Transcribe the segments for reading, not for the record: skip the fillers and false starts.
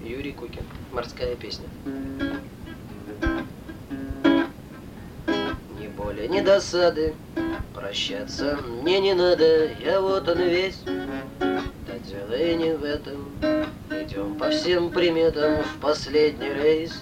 Юрий Кукин. Морская песня. Ни боли, ни досады, прощаться мне не надо, я вот он весь. Да дело и не в этом, идем по всем приметам в последний рейс.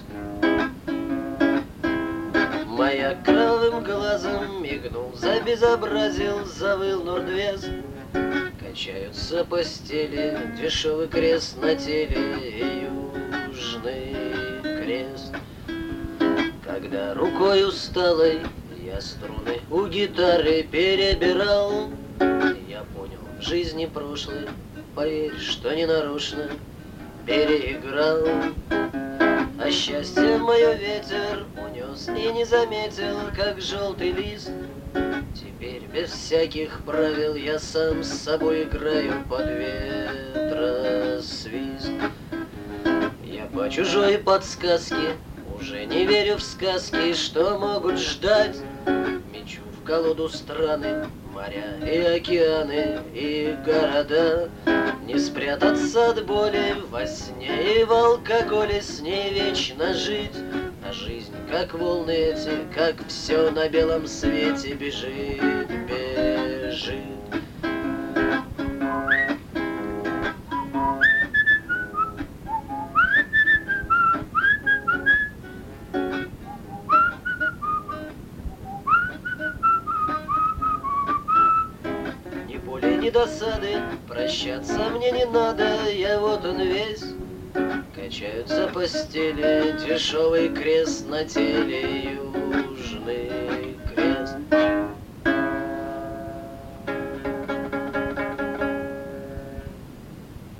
Моя кровавым глазом мигнул, забезобразил, завыл Нордвест. Качаются постели, дешевый крест на теле и южный крест. Когда рукой усталой я струны у гитары перебирал, я понял, в жизни прошлой, поверь, что не нарочно переиграл. А счастье мое ветер унес и не заметил, как желтый лист. Теперь без всяких правил я сам с собой играю под ветросвист. Я по чужой подсказке уже не верю в сказки, что могут ждать. Мечу в колоду страны, моря и океаны и города. Не спрятаться от боли во сне и в алкоголе, с ней вечно жить. А жизнь, как волны эти, как все на белом свете бежит, бежит. Ни боли, ни досады, прощаться мне не надо, я вот он весь. Качаются постели, дешевый крест на теле.